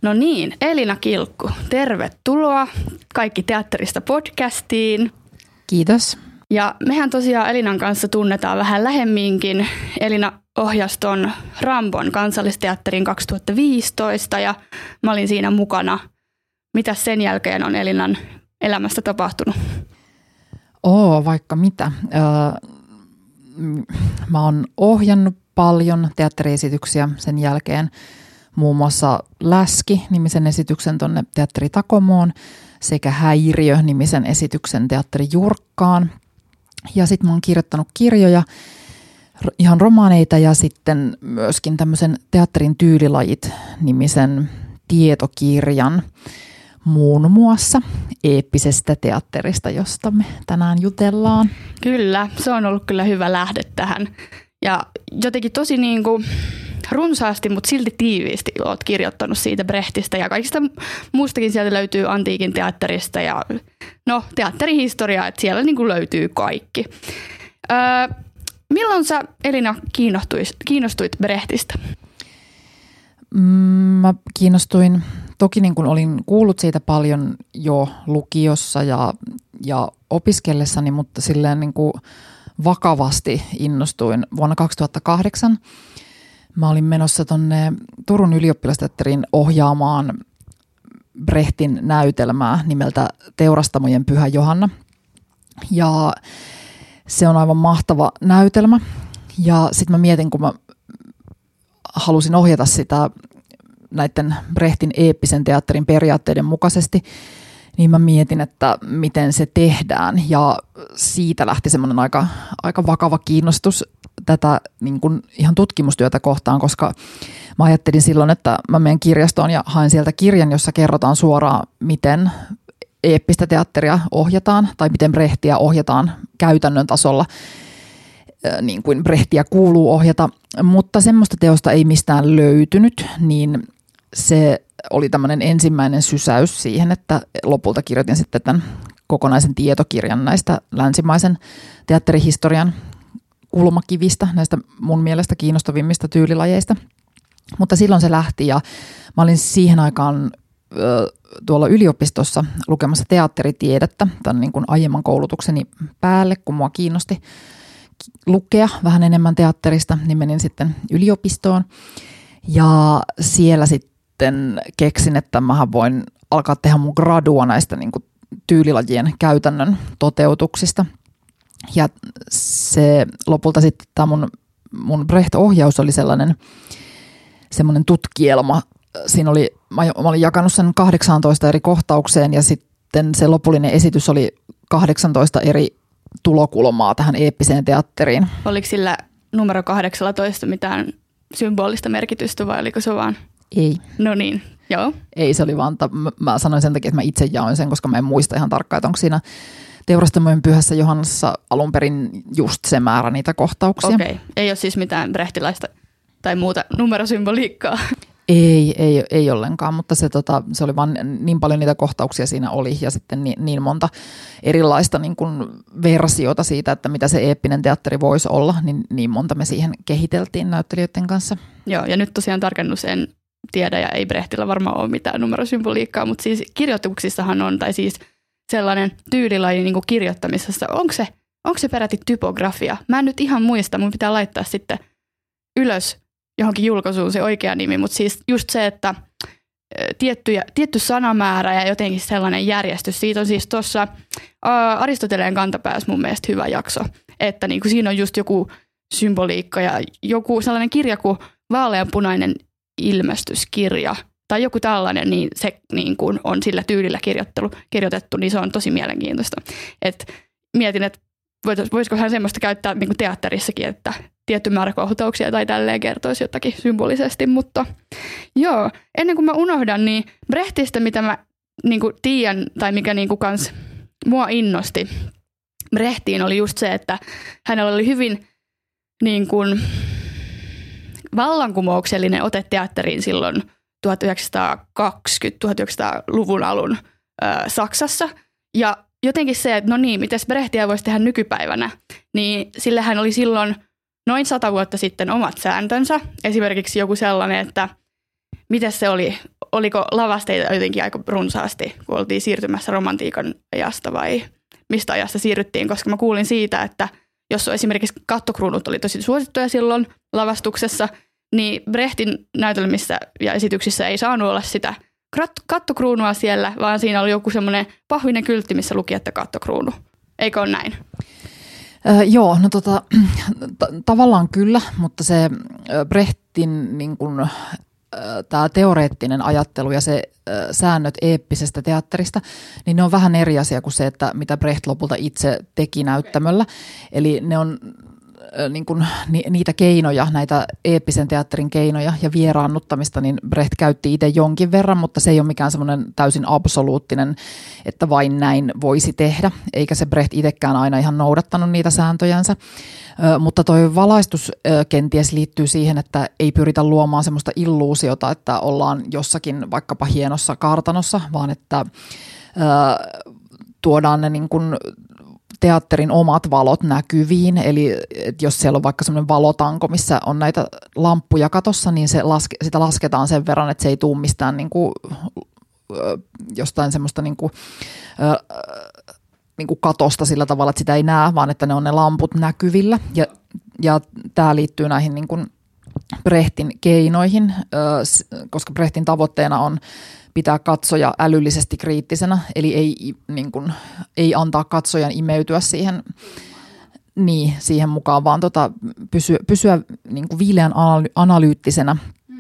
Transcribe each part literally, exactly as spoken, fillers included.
No niin, Elina Kilkku, tervetuloa kaikki teatterista podcastiin. Kiitos. Ja mehän tosiaan Elinan kanssa tunnetaan vähän lähemminkin. Elina ohjasi ton Rambon Kansallisteatterin kaksituhattaviisitoista ja mä olin siinä mukana. Mitäs sen jälkeen on Elinan elämästä tapahtunut? Oo, vaikka mitä. Öö, mä oon ohjannut paljon teatteriesityksiä sen jälkeen. Muun muassa Läski-nimisen esityksen tuonne Teatteri Takomoon sekä Häiriö-nimisen esityksen Teatteri Jurkkaan. Ja sitten mä oon kirjoittanut kirjoja, ihan romaaneita ja sitten myöskin tämmöisen Teatterin tyylilajit-nimisen tietokirjan muun muassa eeppisestä teatterista, josta me tänään jutellaan. Kyllä, se on ollut kyllä hyvä lähde tähän. Ja jotenkin tosi niin kuin runsaasti, mutta silti tiiviisti olet kirjoittanut siitä Brechtistä ja kaikista muustakin sieltä löytyy antiikin teatterista ja no teatterihistoriaa, että siellä niin kuin löytyy kaikki. Öö, milloin sä, Elina, kiinnostuit, kiinnostuit Brechtistä? Mä kiinnostuin, toki niin kuin olin kuullut siitä paljon jo lukiossa ja, ja opiskellessani, mutta silleen niin kuin vakavasti innostuin vuonna kaksituhattakahdeksan. Mä olin menossa tuonne Turun ylioppilasteatteriin ohjaamaan Brechtin näytelmää nimeltä Teurastamojen Pyhä Johanna. Ja se on aivan mahtava näytelmä. Ja sitten mä mietin, kun mä halusin ohjata sitä näiden Brechtin eeppisen teatterin periaatteiden mukaisesti, niin mä mietin, että miten se tehdään. Ja siitä lähti semmoinen aika, aika vakava kiinnostus tätä niin kuin ihan tutkimustyötä kohtaan, koska mä ajattelin silloin, että mä menen kirjastoon ja haen sieltä kirjan, jossa kerrotaan suoraan, miten eeppistä teatteria ohjataan tai miten Brechtiä ohjataan käytännön tasolla, niin kuin Brechtiä kuuluu ohjata. Mutta semmoista teosta ei mistään löytynyt, niin se oli tämmöinen ensimmäinen sysäys siihen, että lopulta kirjoitin sitten tämän kokonaisen tietokirjan näistä länsimaisen teatterihistorian kulmakivistä, näistä mun mielestä kiinnostavimmista tyylilajeista. Mutta silloin se lähti ja mä olin siihen aikaan ö, tuolla yliopistossa lukemassa teatteritiedettä tämän niin kuin aiemman koulutukseni päälle, kun mua kiinnosti lukea vähän enemmän teatterista, niin menin sitten yliopistoon ja siellä sitten keksin, että mähän voin alkaa tehdä mun gradua näistä niin kuin tyylilajien käytännön toteutuksista. Ja se lopulta sitten tämä mun, mun Brecht-ohjaus oli sellainen semmoinen tutkielma. Siinä oli, mä olin jakanut sen kahdeksantoista eri kohtaukseen ja sitten se lopullinen esitys oli kahdeksantoista eri tulokulmaa tähän eeppiseen teatteriin. Oliko sillä numero kahdeksantoista mitään symbolista merkitystä vai oliko se vaan? Ei. No niin, joo. Ei, se oli vaan, mä sanoin sen takia, että mä itse jaoin sen, koska mä en muista ihan tarkkaan, että onko siinä Teurastamojen Pyhässä Johannassa alun perin just se määrä niitä kohtauksia. Okei, ei ole siis mitään brechtilaista tai muuta numerosymboliikkaa. Ei, ei, ei ollenkaan, mutta se, tota, se oli vaan niin paljon niitä kohtauksia siinä oli ja sitten niin, niin monta erilaista niin kuin versiota siitä, että mitä se eeppinen teatteri voisi olla, niin niin monta me siihen kehiteltiin näyttelijöiden kanssa. Joo, ja nyt tosiaan tarkennus en tiedä ja ei Brechtillä varmaan ole mitään numerosymboliikkaa, mutta siis kirjoituksissahan on, tai siis sellainen tyylilaji niin kuin kirjoittamisessa, onko se, onko se peräti typografia? Mä en nyt ihan muista, mun pitää laittaa sitten ylös johonkin julkaisuun se oikea nimi, mutta siis just se, että tietty, tietty sanamäärä ja jotenkin sellainen järjestys. Siitä on siis tuossa Aristoteleen kantapäässä mun mielestä hyvä jakso, että niin kuin siinä on just joku symboliikka ja joku sellainen kirja kuin Vaaleanpunainen ilmestyskirja tai joku tällainen, niin se niin kuin on sillä tyylillä kirjoitettu, niin se on tosi mielenkiintoista. Et mietin, että voisikohan semmoista käyttää niin kuin teatterissakin, että tietty määrä kohtauksia tai tälleen kertoisi jotakin symbolisesti, mutta joo, ennen kuin mä unohdan, niin Brechtistä, mitä mä niin kuin tiedän tai mikä niin kuin kans mua innosti Brechtiin oli just se, että hänellä oli hyvin niin kuin vallankumouksellinen ote teatteriin silloin tuhatyhdeksänsataakaksikymmentä-tuhatyhdeksänsataaluvun alun ö, Saksassa. Ja jotenkin se, että no niin, mitäs Brechtiä voisi tehdä nykypäivänä, niin sillähän oli silloin noin sata vuotta sitten omat sääntönsä. Esimerkiksi joku sellainen, että miten se oli? Oliko lavasteita jotenkin aika runsaasti, kun oltiin siirtymässä romantiikan ajasta vai mistä ajasta siirryttiin? Koska mä kuulin siitä, että jos esimerkiksi kattokruunut oli tosi suosittuja silloin lavastuksessa, niin Brechtin näytelmissä ja esityksissä ei saanut olla sitä kattokruunua siellä, vaan siinä oli joku semmoinen pahvinen kyltti, missä luki, että kattokruunu. Eikö ole näin? Äh, joo, no tota, t- tavallaan kyllä, mutta se Brechtin niin kun, tämä teoreettinen ajattelu ja se äh, säännöt eeppisestä teatterista, niin ne on vähän eri asia kuin se, että mitä Brecht lopulta itse teki näyttämöllä. Eli ne on äh, niin kuin, ni, niitä keinoja, näitä eeppisen teatterin keinoja ja vieraannuttamista, niin Brecht käytti itse jonkin verran, mutta se ei ole mikään semmoinen täysin absoluuttinen, että vain näin voisi tehdä, eikä se Brecht itsekään aina ihan noudattanut niitä sääntöjänsä. Mutta toi valaistus kenties liittyy siihen, että ei pyritä luomaan semmoista illuusiota, että ollaan jossakin vaikkapa hienossa kartanossa, vaan että tuodaan ne niin kuin teatterin omat valot näkyviin. Eli jos siellä on vaikka semmoinen valotanko, missä on näitä lamppuja katossa, niin se laske, sitä lasketaan sen verran, että se ei tule mistään niin kuin, jostain semmoista niin kuin, niin kuin katosta sillä tavalla, että sitä ei näe, vaan että ne on ne lamput näkyvillä. Ja, ja tämä liittyy näihin niin kuin Brechtin keinoihin, koska Brechtin tavoitteena on pitää katsoja älyllisesti kriittisenä, eli ei, niin kuin, ei antaa katsojan imeytyä siihen, niin, siihen mukaan, vaan tota, pysyä, pysyä niin kuin viileän analyyttisenä.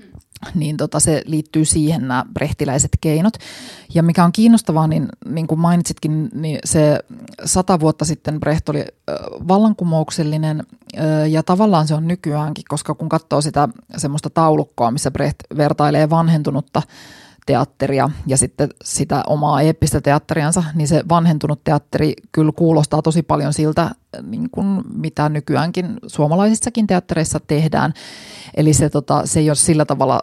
Niin tota, se liittyy siihen nämä brechtiläiset keinot. Ja mikä on kiinnostavaa, niin, niin kuin mainitsitkin, niin se sata vuotta sitten Brecht oli äh, vallankumouksellinen äh, ja tavallaan se on nykyäänkin, koska kun katsoo sitä semmoista taulukkoa, missä Brecht vertailee vanhentunutta teatteria ja sitten sitä omaa eeppistä teatteriansa, niin se vanhentunut teatteri kyllä kuulostaa tosi paljon siltä, niin kuin mitä nykyäänkin suomalaisissakin teattereissa tehdään. Eli se, tota, se ei ole sillä tavalla,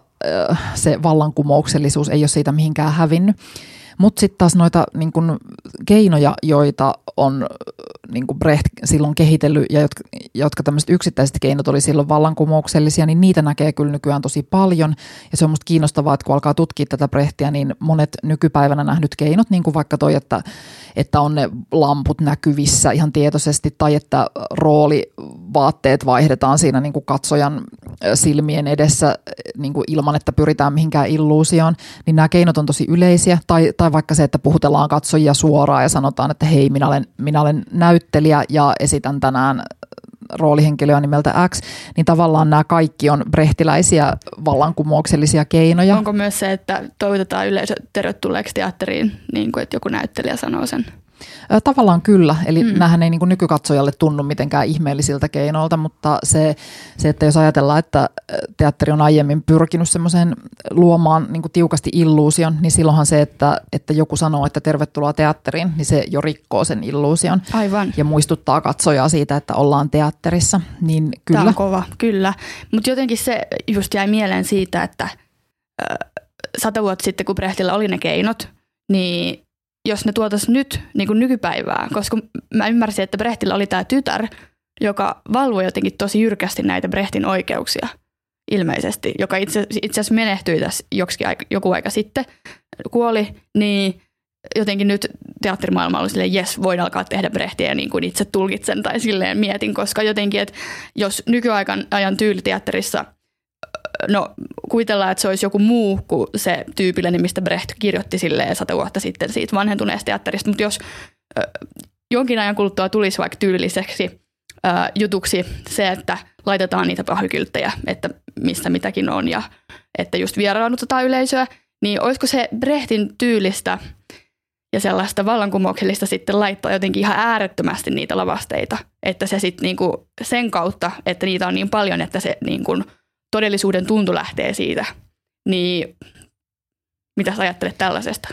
se vallankumouksellisuus ei ole siitä mihinkään hävinnyt. Mutta sitten taas noita niin kun, keinoja, joita on niin kun Brecht silloin kehitellyt ja jotka, jotka tämmöiset yksittäiset keinot oli silloin vallankumouksellisia, niin niitä näkee kyllä nykyään tosi paljon. Ja se on musta kiinnostavaa, että kun alkaa tutkia tätä Brechtiä, niin monet nykypäivänä nähdyt keinot, niin kuin vaikka toi, että, että on ne lamput näkyvissä ihan tietoisesti tai että roolivaatteet vaihdetaan siinä niin kuin katsojan silmien edessä niin kuin ilman, että pyritään mihinkään illuusioon, niin nämä keinot on tosi yleisiä. Tai, tai vaikka se, että puhutellaan katsojia suoraan ja sanotaan, että hei, minä olen, minä olen näyttelijä ja esitän tänään roolihenkilöä nimeltä X, niin tavallaan nämä kaikki on brechtiläisiä vallankumouksellisia keinoja. Onko myös se, että toivotetaan yleisö tervetulleeksi teatteriin, niin kuin että joku näyttelijä sanoo sen? Tavallaan kyllä, eli mm. näähän ei niin kuin nykykatsojalle tunnu mitenkään ihmeellisiltä keinoilta, mutta se, se, että jos ajatellaan, että teatteri on aiemmin pyrkinyt semmoiseen luomaan niin kuin tiukasti illuusion, niin silloinhan se, että, että joku sanoo, että tervetuloa teatteriin, niin se jo rikkoo sen illuusion. Aivan. Ja muistuttaa katsojaa siitä, että ollaan teatterissa, niin kyllä. Tämä on kova, kyllä. Mutta jotenkin se just jäi mieleen siitä, että äh, sata vuotta sitten, kun Brechtillä oli ne keinot, niin jos ne tuotaisiin nyt niin kuin nykypäivään, koska mä ymmärsin, että Brechtillä oli tämä tytär, joka valvoi jotenkin tosi jyrkästi näitä Brechtin oikeuksia ilmeisesti, joka itse, itse asiassa menehtyi tässä joksikin aika, joku aika sitten, kuoli, niin jotenkin nyt teatterimaailma oli silleen, jes, voin alkaa tehdä Brechtiä ja niin kuin itse tulkitsen tai silleen mietin, koska jotenkin, että jos nykyajan ajan tyyliteatterissa no kuvitellaan, että se olisi joku muu kuin se tyypillinen, mistä Brecht kirjoitti silleen sata vuotta sitten siitä vanhentuneesta teatterista. Mutta jos ö, jonkin ajan kuluttua tulisi vaikka tyylilliseksi ö, jutuksi se, että laitetaan niitä pahvikylttejä, että missä mitäkin on ja että just vieraannutetaan yleisöä, niin olisiko se Brechtin tyylistä ja sellaista vallankumouksellista sitten laittaa jotenkin ihan äärettömästi niitä lavasteita, että se sitten niinku sen kautta, että niitä on niin paljon, että se niinku todellisuuden tuntu lähtee siitä, niin mitä sä ajattelet tällaisesta?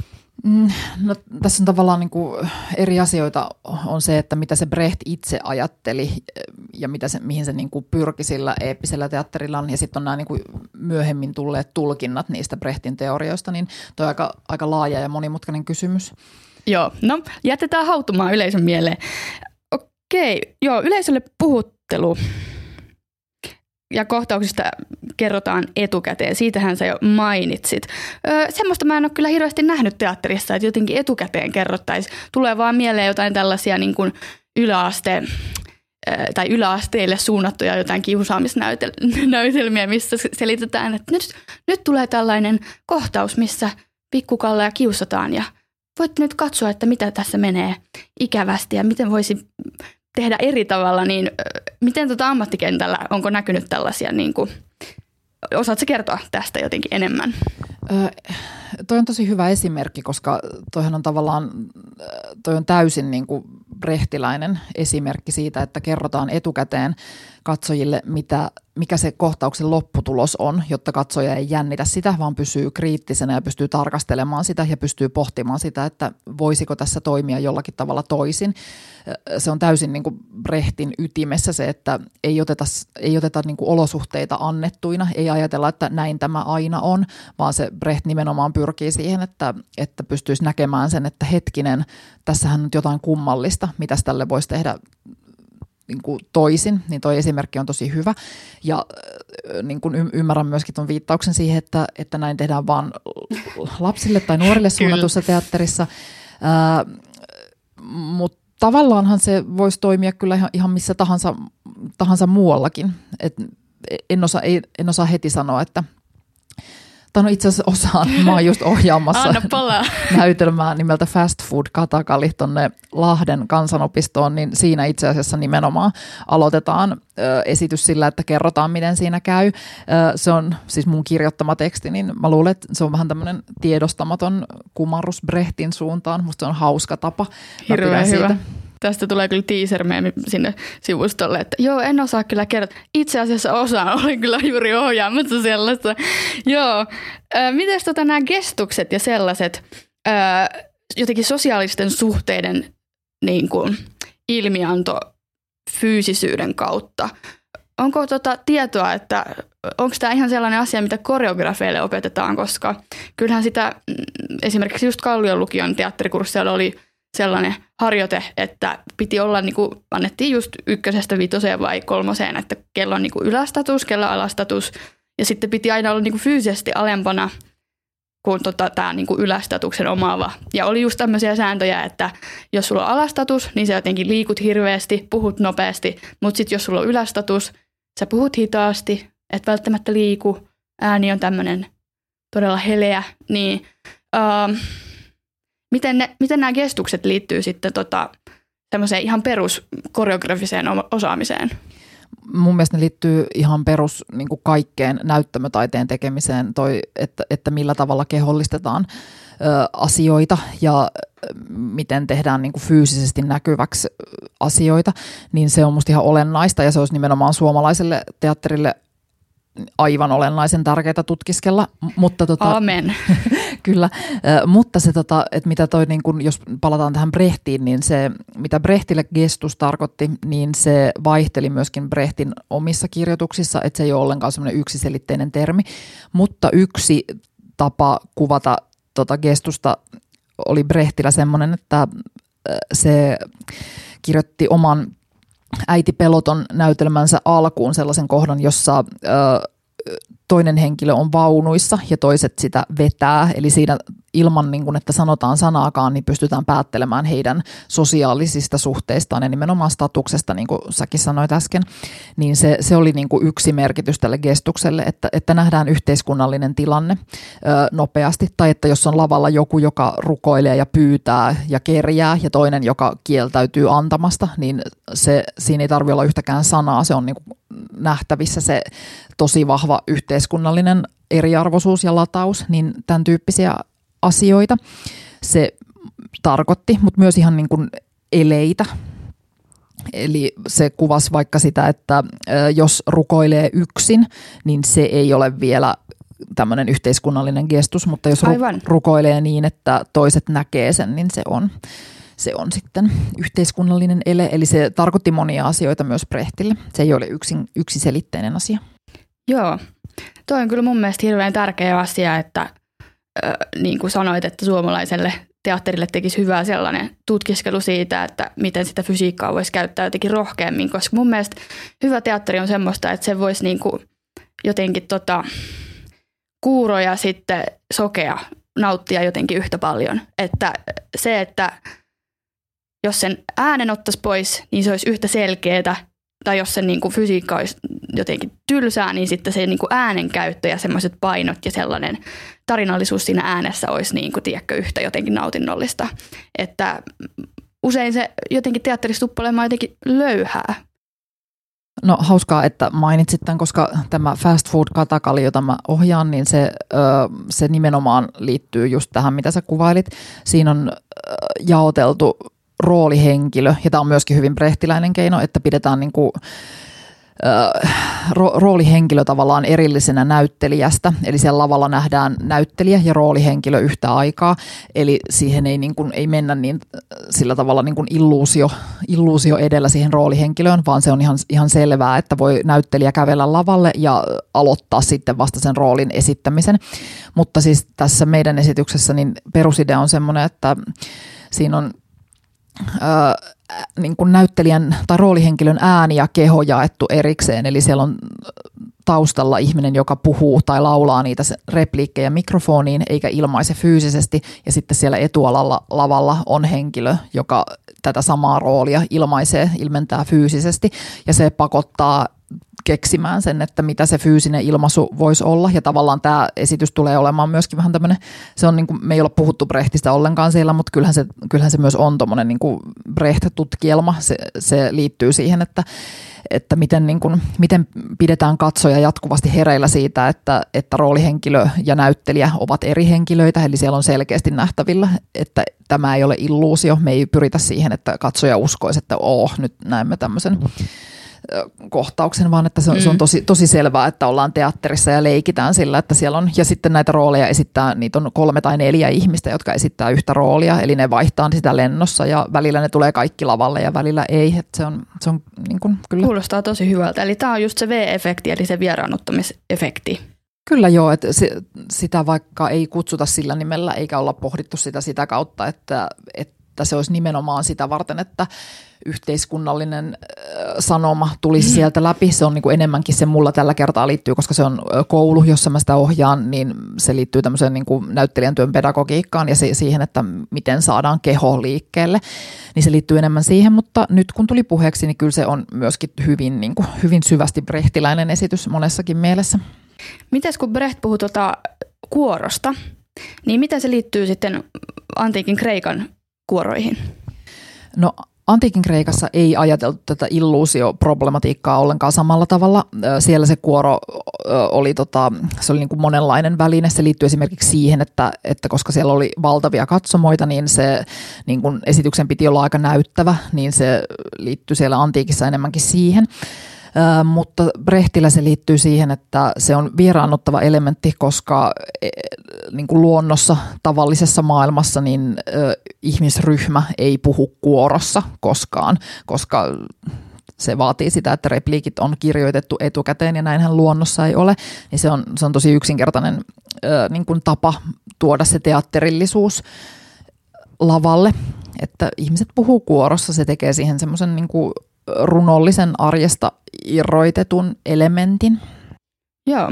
No, tässä on tavallaan niin kuin eri asioita on se, että mitä se Brecht itse ajatteli ja mitä se, mihin se niin kuin pyrki sillä eeppisellä teatterillaan. Ja sitten on nämä niin kuin myöhemmin tulleet tulkinnat niistä Brechtin teorioista, niin toi on aika, aika laaja ja monimutkainen kysymys. Joo, no jätetään hautumaan yleisön mieleen. Okei, joo, yleisölle puhuttelu. ja kohtauksista kerrotaan etukäteen. Siitähän sä jo mainitsit. Öö, semmoista mä en ole kyllä hirveästi nähnyt teatterissa, että jotenkin etukäteen kerrottaisiin. Tulee vaan mieleen jotain tällaisia niin kuin yläaste, tai yläasteille suunnattuja jotain kiusaamisnäytelmiä, missä selitetään, että nyt, nyt tulee tällainen kohtaus, missä pikkukalleja kiusataan ja voitte nyt katsoa, että mitä tässä menee ikävästi ja miten voisi tehdä eri tavalla, niin miten tuota ammattikentällä, onko näkynyt tällaisia, niin kuin, osaatko kertoa tästä jotenkin enemmän? Öö, toi on tosi hyvä esimerkki, koska toihan on tavallaan, toi on täysin niin kuin brehtiläinen esimerkki siitä, että kerrotaan etukäteen katsojille, mitä, mikä se kohtauksen lopputulos on, jotta katsoja ei jännitä sitä, vaan pysyy kriittisenä ja pystyy tarkastelemaan sitä ja pystyy pohtimaan sitä, että voisiko tässä toimia jollakin tavalla toisin. Se on täysin niin kuin Brechtin ytimessä se, että ei oteta, ei oteta niin kuin olosuhteita annettuina, ei ajatella, että näin tämä aina on, vaan se Brecht nimenomaan pyrkii siihen, että, että pystyisi näkemään sen, että hetkinen, tässähän on jotain kummallista, mitä tälle voisi tehdä niin kuin toisin, niin toi esimerkki on tosi hyvä. Ja niin kuin y- ymmärrän myöskin tuon viittauksen siihen, että, että näin tehdään vaan lapsille tai nuorille suunnatussa teatterissa. Ää, mutta tavallaanhan se voisi toimia kyllä ihan, ihan missä tahansa, tahansa muuallakin. Et en, osaa, ei, en osaa heti sanoa, että tai no itse asiassa osaan. Mä oon just ohjaamassa näytelmää nimeltä Fast Food Katakali tonne Lahden kansanopistoon, niin siinä itse asiassa nimenomaan aloitetaan ö, esitys sillä, että kerrotaan, miten siinä käy. Ö, se on siis mun kirjoittama teksti, niin mä luulen, että se on vähän tämmöinen tiedostamaton kumarrus Brechtin suuntaan. Musta se on hauska tapa. Hirveän hyvä. Tästä tulee kyllä teaser-meemi sinne sivustolle, että joo, en osaa kyllä kertoa. Itse asiassa osaan, olen kyllä juuri ohjaamassa sellaista. Joo, äh, mites tota nämä gestukset ja sellaiset äh, jotenkin sosiaalisten suhteiden niin kuin, ilmianto fyysisyyden kautta? Onko tota tietoa, että onko tämä ihan sellainen asia, mitä koreografeille opetetaan, koska kyllähän sitä esimerkiksi just Kallion lukion teatterikursseilla oli sellainen harjoite, että piti olla, niin kuin annettiin just ykkösestä vitoseen vai kolmoseen, että kello on niin kuin ylästatus, kello alastatus, ja sitten piti aina olla niin kuin fyysisesti alempana kuin tota, tämä niin kuin ylästatuksen omaava. Ja oli just tämmöisiä sääntöjä, että jos sulla on alastatus, niin sä jotenkin liikut hirveästi, puhut nopeasti, mutta sitten jos sulla on ylästatus, sä puhut hitaasti, et välttämättä liiku, ääni on tämmöinen todella heleä, niin Uh, Miten, ne, miten nämä gestukset liittyy sitten tota, semmoiseen ihan peruskoreografiseen osaamiseen? Mun mielestä ne liittyy ihan perus niin kuin kaikkeen näyttämötaiteen tekemiseen, toi, että, että millä tavalla kehollistetaan ö, asioita ja miten tehdään niin kuin fyysisesti näkyväksi asioita, niin se on musta ihan olennaista ja se olisi nimenomaan suomalaiselle teatterille aivan olennaisen tärkeää tutkiskella. Mutta tota, Amen. Kyllä, mutta se, tota, että mitä toi, niin kun, jos palataan tähän Brechtiin, niin se, mitä Brechtille gestus tarkoitti, niin se vaihteli myöskin Brechtin omissa kirjoituksissa, että se ei ole ollenkaan semmoinen yksiselitteinen termi, mutta yksi tapa kuvata tota gestusta oli Brechtillä semmoinen, että se kirjoitti oman Äiti Peloton näytelmänsä alkuun sellaisen kohdan, jossa ö, toinen henkilö on vaunuissa ja toiset sitä vetää. Eli siinä ilman, niin kuin, että sanotaan sanaakaan, niin pystytään päättelemään heidän sosiaalisista suhteistaan ja nimenomaan statuksesta, niin kuin säkin sanoit äsken. Niin se, se oli niin kuin yksi merkitys tälle gestukselle, että, että nähdään yhteiskunnallinen tilanne ö, nopeasti. Tai että jos on lavalla joku, joka rukoilee ja pyytää ja kerjää ja toinen, joka kieltäytyy antamasta, niin se, siinä ei tarvitse olla yhtäkään sanaa. Se on niin kuin nähtävissä se tosi vahva yhteiskunnallinen eriarvoisuus ja lataus, niin tämän tyyppisiä asioita se tarkoitti, mutta myös ihan niin kuin eleitä. Eli se kuvasi vaikka sitä, että jos rukoilee yksin, niin se ei ole vielä tämmöinen yhteiskunnallinen gestus, mutta jos ru- rukoilee niin, että toiset näkee sen, niin se on, se on sitten yhteiskunnallinen ele. Eli se tarkoitti monia asioita myös Brechtille. Se ei ole yksin, yksiselitteinen asia. Joo, toi on kyllä mun mielestä hirveän tärkeä asia, että äh, niin kuin sanoit, että suomalaiselle teatterille tekisi hyvää sellainen tutkiskelu siitä, että miten sitä fysiikkaa voisi käyttää jotenkin rohkeammin, koska mun mielestä hyvä teatteri on semmoista, että se voisi niinku jotenkin tota, kuuro ja sitten sokea nauttia jotenkin yhtä paljon. Että se, että jos sen äänen ottaisi pois, niin se olisi yhtä selkeätä, tai jos sen niin kuin fysiikka olisi jotenkin tylsää, niin sitten se niin kuin äänenkäyttö ja semmoiset painot ja sellainen tarinallisuus siinä äänessä olisi niin kuin, tiedätkö, yhtä jotenkin nautinnollista. Että usein se jotenkin teatterissa tuppaa olemaan jotenkin löyhää. No hauskaa, että mainitsit tämän, koska tämä Fast Food Katakali, jota mä ohjaan, niin se, se nimenomaan liittyy just tähän, mitä sä kuvailit. Siinä on jaoteltu roolihenkilö, ja tämä on myöskin hyvin brehtiläinen keino, että pidetään niin kuin, äh, ro- roolihenkilö tavallaan erillisenä näyttelijästä, eli siellä lavalla nähdään näyttelijä ja roolihenkilö yhtä aikaa, eli siihen ei, niin kuin, ei mennä niin, sillä tavalla niin kuin illuusio, illuusio edellä siihen roolihenkilöön, vaan se on ihan, ihan selvää, että voi näyttelijä kävellä lavalle ja aloittaa sitten vasta sen roolin esittämisen, mutta siis tässä meidän esityksessä niin perusidea on semmoinen, että siinä on Öö, niin kuin näyttelijän tai roolihenkilön ääni ja keho jaettu erikseen, eli siellä on taustalla ihminen, joka puhuu tai laulaa niitä repliikkejä mikrofoniin eikä ilmaise fyysisesti, ja sitten siellä etualalla lavalla on henkilö, joka tätä samaa roolia ilmaisee, ilmentää fyysisesti, ja se pakottaa keksimään sen, että mitä se fyysinen ilmaisu voisi olla, ja tavallaan tämä esitys tulee olemaan myöskin vähän tämmöinen, se on niin kuin, me ei olla puhuttu Brechtistä ollenkaan siellä, mutta kyllähän se, kyllähän se myös on tommoinen niin kuin Brecht-tutkielma, se, se liittyy siihen, että, että miten, niin kuin, miten pidetään katsoja jatkuvasti hereillä siitä, että, että roolihenkilö ja näyttelijä ovat eri henkilöitä, eli siellä on selkeästi nähtävillä, että tämä ei ole illuusio, me ei pyritä siihen, että katsoja uskoisi, että oh, nyt näemme tämmöisen kohtauksen, vaan että se on, mm. se on tosi, tosi selvää, että ollaan teatterissa ja leikitään sillä, että siellä on, ja sitten näitä rooleja esittää, niitä on kolme tai neljä ihmistä, jotka esittää yhtä roolia, eli ne vaihtaa sitä lennossa ja välillä ne tulee kaikki lavalle ja välillä ei, että se on, se on niin kuin, kyllä. Kuulostaa tosi hyvältä, eli tämä on just se V-efekti, eli se vieraannuttamisefekti. Kyllä joo, että se, sitä vaikka ei kutsuta sillä nimellä, eikä olla pohdittu sitä sitä kautta, että, että se olisi nimenomaan sitä varten, että yhteiskunnallinen sanoma tulisi sieltä läpi. Se on niin kuin enemmänkin se mulla tällä kertaa liittyy, koska se on koulu, jossa mä sitä ohjaan, niin se liittyy tämmöiseen niin kuin näyttelijän työn pedagogiikkaan ja siihen, että miten saadaan keho liikkeelle. Niin se liittyy enemmän siihen, mutta nyt kun tuli puheeksi, niin kyllä se on myöskin hyvin, niin kuin, hyvin syvästi brehtiläinen esitys monessakin mielessä. Mites kun Brecht puhui tuota kuorosta, niin miten se liittyy sitten antiikin Kreikan kuoroihin? No antiikin Kreikassa ei ajateltu tätä illuusioproblematiikkaa ollenkaan samalla tavalla. Siellä se kuoro oli, tota, se oli niin kuin monenlainen väline. Se liittyy esimerkiksi siihen, että, että koska siellä oli valtavia katsomoita, niin se niin kuin esityksen piti olla aika näyttävä, niin se liittyy siellä antiikissa enemmänkin siihen. Ö, mutta Brechtillä se liittyy siihen, että se on vieraannuttava elementti, koska e, niin kuin luonnossa, tavallisessa maailmassa, niin ö, ihmisryhmä ei puhu kuorossa koskaan, koska se vaatii sitä, että repliikit on kirjoitettu etukäteen ja näinhän luonnossa ei ole. Niin se on, se on tosi yksinkertainen ö, niin kuin tapa tuoda se teatterillisuus lavalle, että ihmiset puhuu kuorossa, se tekee siihen semmoisen niin kuin runollisen arjesta irroitetun elementin. Joo.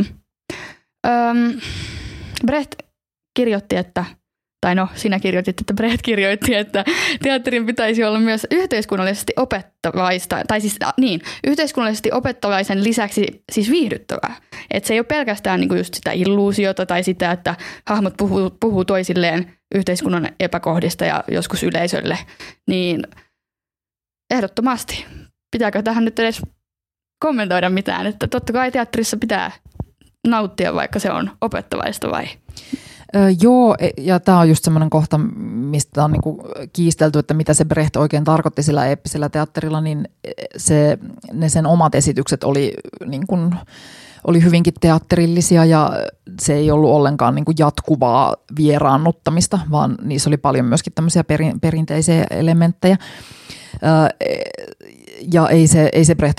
Öm, Brecht kirjoitti, että, tai no sinä kirjoitit, että Brecht kirjoitti, että teatterin pitäisi olla myös yhteiskunnallisesti opettavaista, tai siis niin, yhteiskunnallisesti opettavaisen lisäksi siis viihdyttävää. Että se ei ole pelkästään niinku just sitä illuusiota tai sitä, että hahmot puhuu, puhuu toisilleen yhteiskunnan epäkohdista ja joskus yleisölle, niin ehdottomasti. Pitääkö tähän nyt edes kommentoida mitään, että totta kai teatterissa pitää nauttia, vaikka se on opettavaista vai? Öö, joo, ja tämä on just semmoinen kohta, mistä on niinku kiistelty, että mitä se Brecht oikein tarkoitti sillä eeppisellä teatterilla, niin se, ne sen omat esitykset oli, niin kuin, oli hyvinkin teatterillisia ja se ei ollut ollenkaan niin kuin jatkuvaa vieraannuttamista, vaan niissä oli paljon myöskin tämmöisiä perin, perinteisiä elementtejä. Öö, ja ei se, ei se Brecht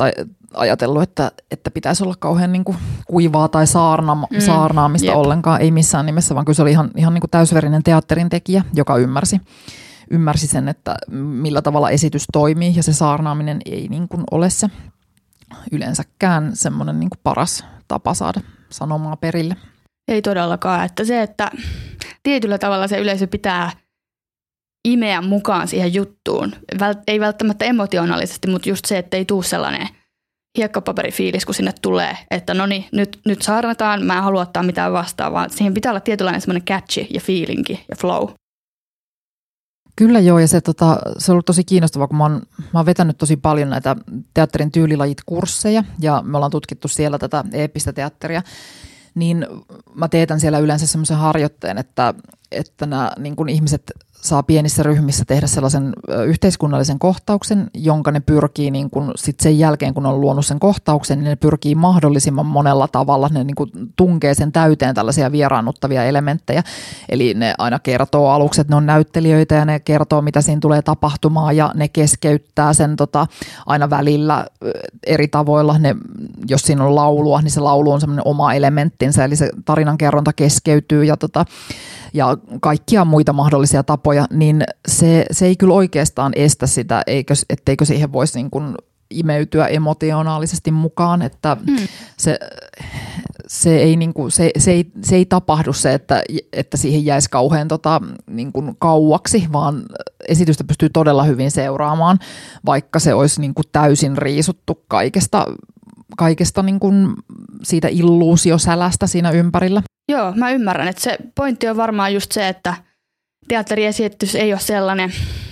ajatellut, että, että pitäisi olla kauhean niin kuin kuivaa tai saarna, mm, saarnaamista jep. ollenkaan, ei missään nimessä, vaan kyllä se oli ihan, ihan niin kuin täysverinen teatterin tekijä, joka ymmärsi, ymmärsi sen, että millä tavalla esitys toimii, ja se saarnaaminen ei niin kuin ole se yleensäkään semmoinen niin kuin paras tapa saada sanomaa perille. Ei todellakaan, että se, että tietyllä tavalla se yleisö pitää imeä mukaan siihen juttuun. Vält, ei välttämättä emotionaalisesti, mutta just se, että ei tule sellainen hiekkapaperifiilis, kun sinne tulee, että no niin, nyt, nyt saarnataan, mä en halua ottaa mitään vastaan, vaan siihen pitää olla tietynlainen semmoinen catchy ja feelingi ja flow. Kyllä joo, ja se, tota, se on ollut tosi kiinnostavaa, kun mä oon, mä oon vetänyt tosi paljon näitä teatterin tyylilajit-kursseja, ja me ollaan tutkittu siellä tätä eeppistä teatteria, niin mä teetän siellä yleensä semmoisen harjoitteen, että, että nämä niin kun ihmiset saa pienissä ryhmissä tehdä sellaisen yhteiskunnallisen kohtauksen, jonka ne pyrkii niin kun sit sen jälkeen, kun on luonut sen kohtauksen, niin ne pyrkii mahdollisimman monella tavalla, ne niin kun tunkee sen täyteen tällaisia vieraannuttavia elementtejä. Eli ne aina kertoo aluksi, että ne on näyttelijöitä ja ne kertoo, mitä siinä tulee tapahtumaan ja ne keskeyttää sen tota, aina välillä eri tavoilla. Ne, jos siinä on laulua, niin se laulu on semmoinen oma elementtinsä, eli se tarinankerronta keskeytyy ja tota, ja kaikkia muita mahdollisia tapoja, niin se, se ei kyllä oikeastaan estä sitä, eikö, etteikö siihen voisi niin kuin imeytyä emotionaalisesti mukaan, että mm. se, se, ei niin kuin, se, se, ei, se ei tapahdu se, että, että siihen jäisi kauhean tota, niin kuin kauaksi, vaan esitystä pystyy todella hyvin seuraamaan, vaikka se olisi niin kuin täysin riisuttu kaikesta, kaikesta niin kuin siitä illuusiosälästä siinä ympärillä. Joo, mä ymmärrän, että se pointti on varmaan just se, että teatteriesitys ei ole sellainen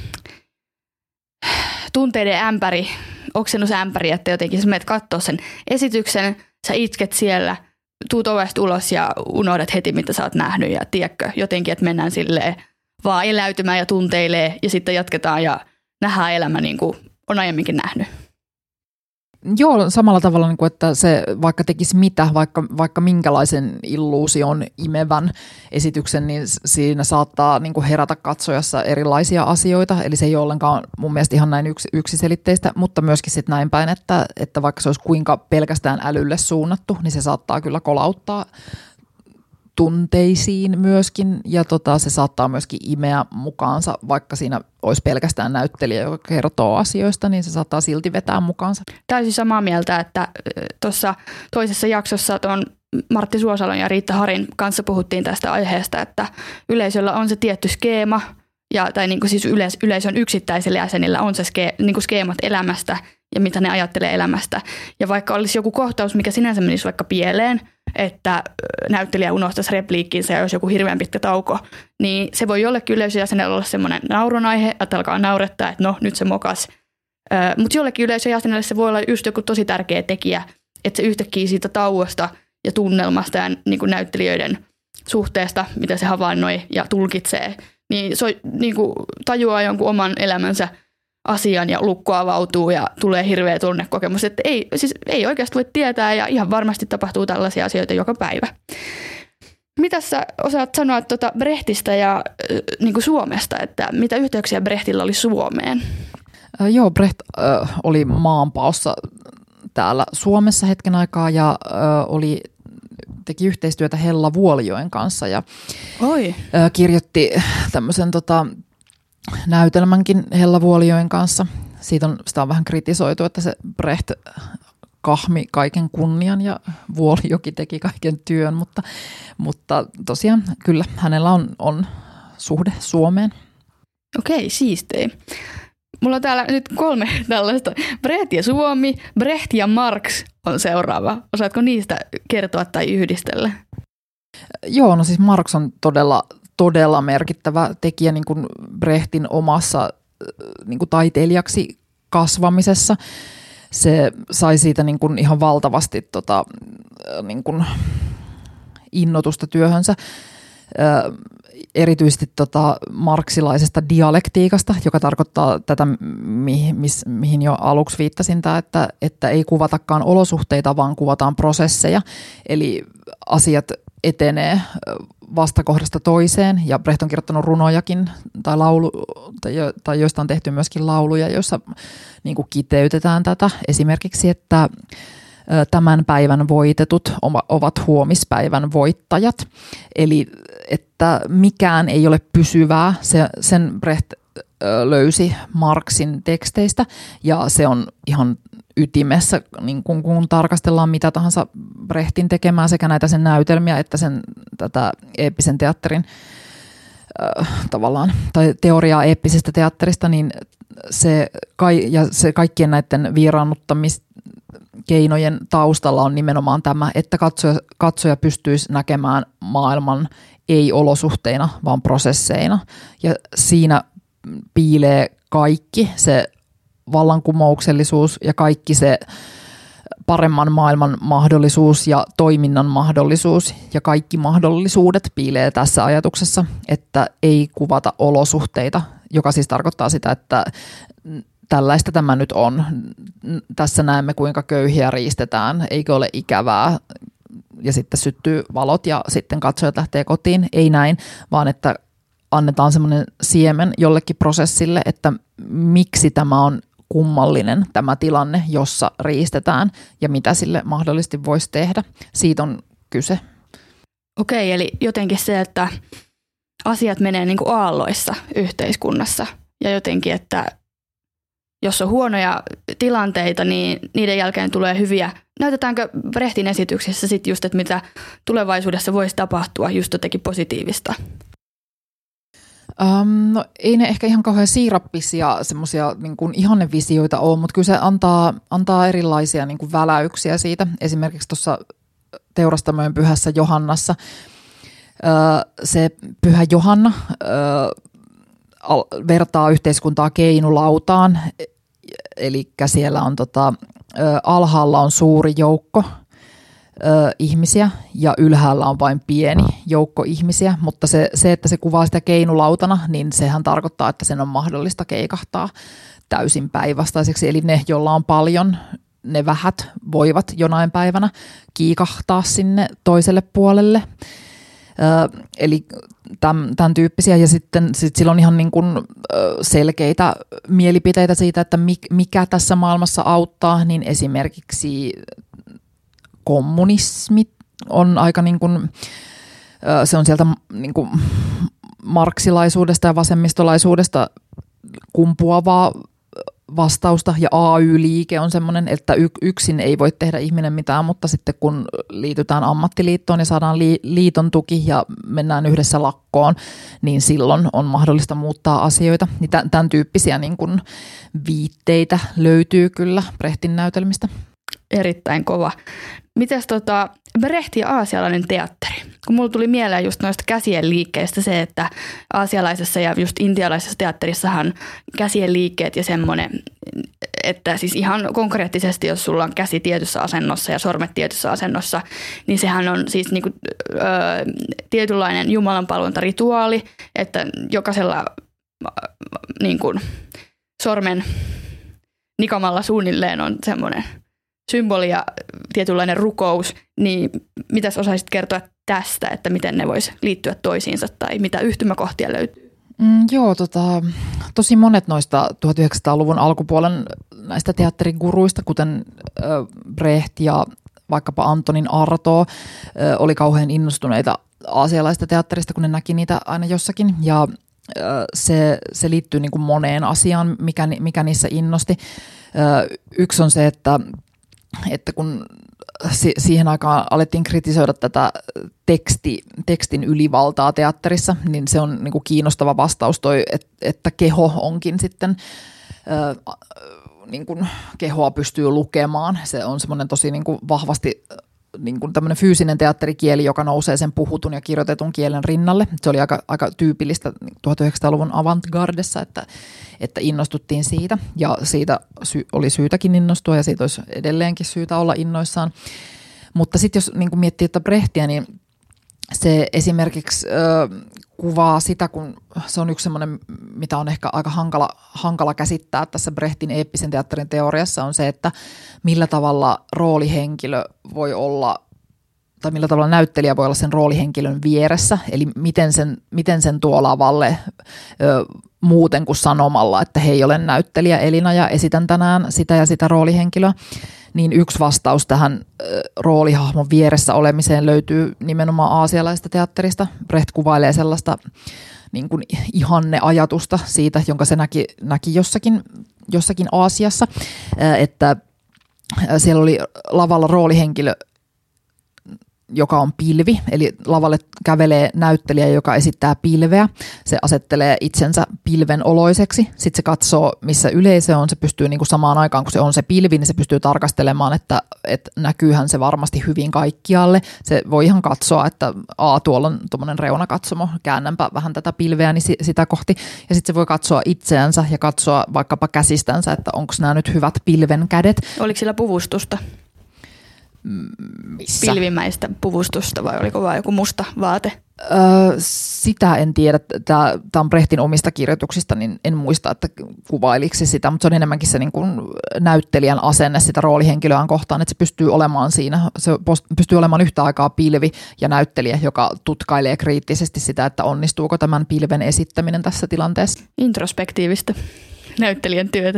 tunteiden ämpäri, oksennusämpäri, että jotenkin sä menet katsoa sen esityksen, sä itket siellä, tuut ovesta ulos ja unohdat heti, mitä sä oot nähnyt ja tiedätkö, jotenkin, että mennään silleen vaan eläytymään ja tunteilee ja sitten jatketaan ja nähdään elämä niin kuin on aiemminkin nähnyt. Joo, samalla tavalla, niin kuin, että se vaikka tekisi mitä, vaikka, vaikka minkälaisen illuusion imevän esityksen, niin siinä saattaa niin kuin herätä katsojassa erilaisia asioita. Eli se ei ole ollenkaan mun mielestä ihan näin yks, yksiselitteistä, mutta myöskin sitten näin päin, että, että vaikka se olisi kuinka pelkästään älylle suunnattu, niin se saattaa kyllä kolauttaa tunteisiin myöskin, ja tota, se saattaa myöskin imeä mukaansa, vaikka siinä olisi pelkästään näyttelijä, joka kertoo asioista, niin se saattaa silti vetää mukaansa. Täysin samaa mieltä, että tuossa toisessa jaksossa tuon Martti Suosalon ja Riitta Harin kanssa puhuttiin tästä aiheesta, että yleisöllä on se tietty skeema, ja, tai niin kuin siis yleis- yleisön yksittäisillä jäsenillä on se ske- niin kuin skeemat elämästä ja mitä ne ajattelee elämästä. Ja vaikka olisi joku kohtaus, mikä sinänsä menisi vaikka pieleen, että näyttelijä unohtaisi repliikkinsä ja olisi joku hirveän pitkä tauko, niin se voi jollekin yleisöjäsenellä olla semmoinen naurun aihe, että alkaa naurettaa, että no nyt se mokas. Mutta jollekin yleisöjäsenelle se voi olla just joku tosi tärkeä tekijä, että se yhtäkkiä siitä tauosta ja tunnelmasta ja niin kuin näyttelijöiden suhteesta, mitä se havainnoi ja tulkitsee, niin se niin kuin tajuaa jonkun oman elämänsä asian ja lukko avautuu ja tulee hirveä tunnekokemus, että ei, siis ei oikeasti voi tietää ja ihan varmasti tapahtuu tällaisia asioita joka päivä. Mitä sä osaat sanoa tuota Brechtistä ja äh, niin kuin Suomesta, että mitä yhteyksiä Brechtillä oli Suomeen? Äh, joo, Brecht äh, oli maanpaossa täällä Suomessa hetken aikaa ja äh, oli, teki yhteistyötä Hella Vuolijoen kanssa ja Oi. Äh, kirjoitti tämmöisen tota, näytelmänkin Hella Vuolijoen kanssa. Siitä on, sitä on vähän kritisoitu, että se Brecht kahmi kaiken kunnian ja Vuolijoki teki kaiken työn, mutta, mutta tosiaan kyllä hänellä on, on suhde Suomeen. Okei, siistei. Mulla on täällä nyt kolme tällaista. Brecht ja Suomi, Brecht ja Marx on seuraava. Osaatko niistä kertoa tai yhdistellä? Joo, no siis Marx on todella, todella merkittävä tekijä niin kuin Brechtin omassa niin kuin taiteilijaksi kasvamisessa. Se sai siitä niin kuin ihan valtavasti tota, niin kuin innotusta työhönsä. Erityisesti tota marksilaisesta dialektiikasta, joka tarkoittaa tätä, mihin, mihin jo aluksi viittasin, että, että ei kuvatakaan olosuhteita, vaan kuvataan prosesseja. Eli asiat etenee vastakohdasta toiseen, ja Brecht on kirjoittanut runojakin tai, laulu, tai, jo, tai joista on tehty myöskin lauluja, joissa niin kuin kiteytetään tätä. Esimerkiksi, että tämän päivän voitetut ovat huomispäivän voittajat, eli että mikään ei ole pysyvää, se, sen Brecht löysi Marxin teksteistä, ja se on ihan ytimessä, niin kun, kun tarkastellaan mitä tahansa Brechtin tekemää, sekä näitä sen näytelmiä että sen tätä eeppisen teatterin äh, tavallaan, tai teoriaa eeppisestä teatterista, niin se, ja se kaikkien näiden vieraannuttamiskeinojen taustalla on nimenomaan tämä, että katsoja, katsoja pystyisi näkemään maailman ei olosuhteina, vaan prosesseina, ja siinä piilee kaikki se vallankumouksellisuus ja kaikki se paremman maailman mahdollisuus ja toiminnan mahdollisuus, ja kaikki mahdollisuudet piilee tässä ajatuksessa, että ei kuvata olosuhteita, joka siis tarkoittaa sitä, että tällaista tämä nyt on. Tässä näemme, kuinka köyhiä riistetään, eikö ole ikävää, ja sitten syttyy valot ja sitten katsojat lähtee kotiin. Ei näin, vaan että annetaan semmoinen siemen jollekin prosessille, että miksi tämä on kummallinen tämä tilanne, jossa riistetään, ja mitä sille mahdollisesti voisi tehdä. Siitä on kyse. Okei, eli jotenkin se, että asiat menee niin kuin aalloissa yhteiskunnassa, ja jotenkin, että jos on huonoja tilanteita, niin niiden jälkeen tulee hyviä. Näytetäänkö Brechtin esityksissä sitten just, että mitä tulevaisuudessa voisi tapahtua just jotenkin positiivista? Um, no ei ne ehkä ihan kauhean siirappisia semmoisia niin kuin ihannevisioita ole, mutta kyllä se antaa, antaa erilaisia niin kuin väläyksiä siitä. Esimerkiksi tuossa Teurastamojen pyhässä Johannassa öö, se pyhä Johanna öö, vertaa yhteiskuntaa keinulautaan, eli siellä on tota, öö, alhaalla on suuri joukko Ö, ihmisiä ja ylhäällä on vain pieni joukko ihmisiä, mutta se, se, että se kuvaa sitä keinulautana, niin sehän tarkoittaa, että sen on mahdollista keikahtaa täysin päinvastaiseksi. Eli ne, joilla on paljon, ne vähät voivat jonain päivänä kiikahtaa sinne toiselle puolelle. Ö, eli tämän, tämän tyyppisiä, ja sitten sit sillä on ihan niin kuin selkeitä mielipiteitä siitä, että mikä tässä maailmassa auttaa, niin esimerkiksi kommunismi on aika niin kuin, se on sieltä niin kuin marksilaisuudesta ja vasemmistolaisuudesta kumpuavaa vastausta, ja A Y-liike on semmoinen, että yksin ei voi tehdä ihminen mitään, mutta sitten kun liitytään ammattiliittoon ja saadaan liiton tuki ja mennään yhdessä lakkoon, niin silloin on mahdollista muuttaa asioita. Niin tämän tyyppisiä niin kuin viitteitä löytyy kyllä Brechtin näytelmistä. Erittäin kova. Mites tota Brecht ja aasialainen teatteri? Kun mulla tuli mieleen just noista käsien liikkeistä se, että aasialaisessa ja just intialaisessa teatterissahan käsien liikkeet ja semmoinen, että siis ihan konkreettisesti, jos sulla on käsi tietyssä asennossa ja sormet tietyssä asennossa, niin sehän on siis niinku, ö, tietynlainen jumalanpalvontarituaali, että jokaisella niin kuin, sormen nikamalla suunnilleen on semmoinen symboli ja tietynlainen rukous, niin mitäs osaisit kertoa tästä, että miten ne vois liittyä toisiinsa tai mitä yhtymäkohtia löytyy? Mm, joo, tota, tosi monet noista tuhatyhdeksänsataaluvun alkupuolen näistä teatteriguruista, kuten äh, Brecht ja vaikkapa Antonin Artaud, äh, oli kauhean innostuneita aasialaista teatterista, kun ne näki niitä aina jossakin, ja äh, se, se liittyy niin kuin moneen asiaan, mikä, mikä niissä innosti. Äh, yksi on se, että että kun siihen aikaan alettiin kritisoida tätä teksti, tekstin ylivaltaa teatterissa, niin se on niin kuin kiinnostava vastaus toi, että keho onkin sitten, niin kuin kehoa pystyy lukemaan. Se on semmoinen tosi niin kuin vahvasti niin kuin tämmöinen fyysinen teatterikieli, joka nousee sen puhutun ja kirjoitetun kielen rinnalle. Se oli aika, aika tyypillistä tuhatyhdeksänsataaluvun avantgardessa, että, että innostuttiin siitä, ja siitä sy- oli syytäkin innostua, ja siitä olisi edelleenkin syytä olla innoissaan. Mutta sitten jos niin kuin miettii että Brechtiä, niin se esimerkiksi ö, kuvaa sitä, kun se on yksi semmoinen, mitä on ehkä aika hankala, hankala käsittää tässä Brechtin eeppisen teatterin teoriassa, on se, että millä tavalla roolihenkilö voi olla tai millä tavalla näyttelijä voi olla sen roolihenkilön vieressä, eli miten sen, miten sen tuo lavalle ö, muuten kuin sanomalla, että hei, olen näyttelijä Elina ja esitän tänään sitä ja sitä roolihenkilöä, niin yksi vastaus tähän ö, roolihahmon vieressä olemiseen löytyy nimenomaan aasialaisesta teatterista. Brecht kuvailee sellaista niin kuin ihanneajatusta siitä, jonka se näki, näki jossakin, jossakin Aasiassa, että siellä oli lavalla roolihenkilö, joka on pilvi, eli lavalle kävelee näyttelijä, joka esittää pilveä. Se asettelee itsensä pilven oloiseksi. Sitten se katsoo, missä yleisö on. Se pystyy niin kuin samaan aikaan, kun se on se pilvi, niin se pystyy tarkastelemaan, että, että näkyyhän se varmasti hyvin kaikkialle. Se voi ihan katsoa, että a, tuolla on tuommoinen reunakatsomo, käännänpä vähän tätä pilveä niin sitä kohti. Ja sitten se voi katsoa itseänsä ja katsoa vaikkapa käsistänsä, että onko nämä nyt hyvät pilven kädet. Oliko sillä puvustusta? Missä? Pilvimäistä puvustusta vai oliko vain joku musta vaate? Öö, sitä en tiedä. Tämä on Brechtin omista kirjoituksista, niin en muista, että kuvailiko se sitä, mutta se on enemmänkin se niin kuin näyttelijän asenne sitä roolihenkilöään kohtaan, että se pystyy olemaan siinä, se pystyy olemaan yhtä aikaa pilvi ja näyttelijä, joka tutkailee kriittisesti sitä, että onnistuuko tämän pilven esittäminen tässä tilanteessa. Introspektiivista näyttelijän työtä.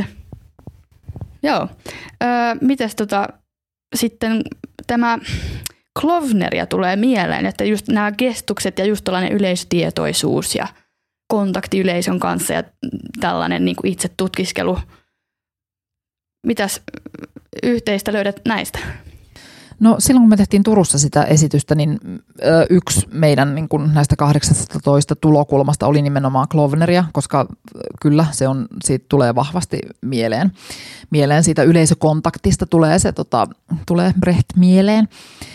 Joo. Öö, mites tota... Sitten tämä Klovneria tulee mieleen, että just nämä gestukset ja just tällainen yleistietoisuus ja kontakti yleisön kanssa ja tällainen niin kuin itse tutkiskelu. Mitäs yhteistä löydät näistä? No silloin kun me tehtiin Turussa sitä esitystä, niin ö, yksi meidän niin kuin näistä kahdeksastatoista tulokulmasta oli nimenomaan Klovneria, koska kyllä se on, siitä tulee vahvasti mieleen. Mieleen siitä yleisökontaktista tulee se, tota, tulee Brecht mieleen.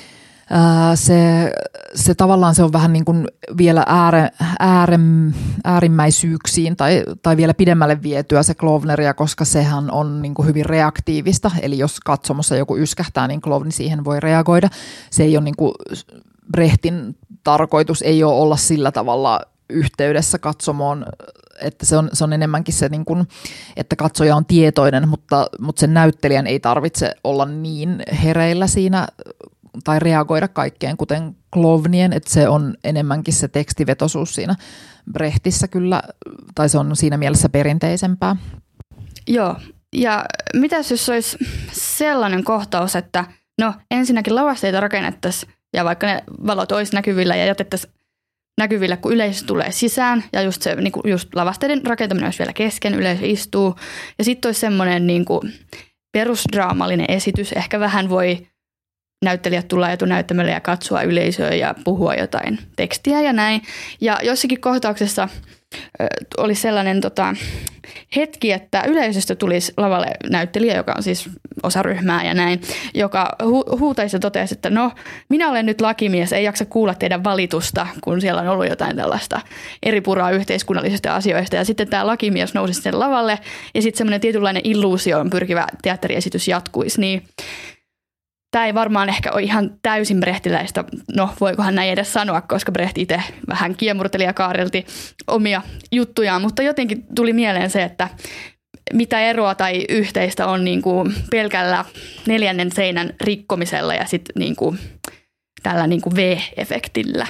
Ää, se, se tavallaan se on vähän niin kuin vielä ääre, ääre, äärimmäisyyksiin tai, tai vielä pidemmälle vietyä se Klovneria, koska sehän on niin kuin hyvin reaktiivista. Eli jos katsomossa joku yskähtää, niin Klovni siihen voi reagoida. Se ei ole niin kuin Brechtin tarkoitus, ei ole olla sillä tavalla yhteydessä katsomoon, että se on, se on enemmänkin se, niin kuin, että katsoja on tietoinen, mutta, mutta sen näyttelijän ei tarvitse olla niin hereillä siinä tai reagoida kaikkeen, kuten Klovnien, että se on enemmänkin se tekstivetoisuus siinä Brechtissä kyllä, tai se on siinä mielessä perinteisempää. Joo, ja mitäs jos olisi sellainen kohtaus, että no ensinnäkin lavasteita rakennettaisiin ja vaikka ne valot olisi näkyvillä ja jätettäisiin näkyvillä, kun yleisö tulee sisään ja just, se, niin kuin just lavasteiden rakentaminen olisi vielä kesken, yleisö istuu ja sitten olisi semmoinen niin kuin perusdraamallinen esitys, ehkä vähän voi näyttelijät tulla etunäyttämölle ja katsoa yleisöä ja puhua jotain tekstiä ja näin. Ja jossakin kohtauksessa ö, oli sellainen tota, hetki, että yleisöstä tulisi lavalle näyttelijä, joka on siis osa ryhmää ja näin, joka hu- huutaisi ja totesi, että no, minä olen nyt lakimies, ei jaksa kuulla teidän valitusta, kun siellä on ollut jotain tällaista eri puraa yhteiskunnallisista asioista. Ja sitten tämä lakimies nousi sitten lavalle ja sitten semmoinen tietynlainen illuusioon pyrkivä teatteriesitys jatkuisi, niin tämä ei varmaan ehkä ole ihan täysin brechtiläistä, no voikohan näin edes sanoa, koska Brecht itse vähän kiemurteli ja kaarelti omia juttujaan, mutta jotenkin tuli mieleen se, että mitä eroa tai yhteistä on niin kuin pelkällä neljännen seinän rikkomisella ja sitten niin kuin tällä niin kuin V-efektillä.